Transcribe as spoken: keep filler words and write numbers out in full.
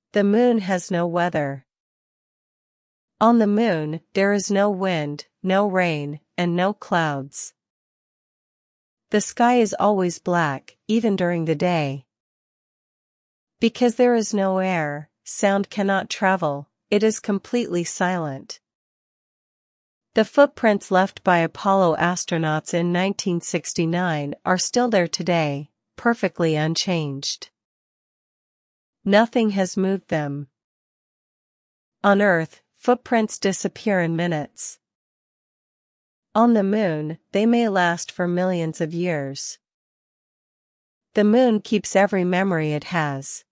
The moon has no weather. On the moon, there is no wind, no rain, and no clouds. The sky is always black, even during the day. Because there is no air, sound cannot travel, it is completely silent. The footprints left by Apollo astronauts in nineteen sixty-nine are still there today, perfectly unchanged. Nothing has moved them. On Earth, footprints disappear in minutes. On the moon, they may last for millions of years. The moon keeps every memory it has.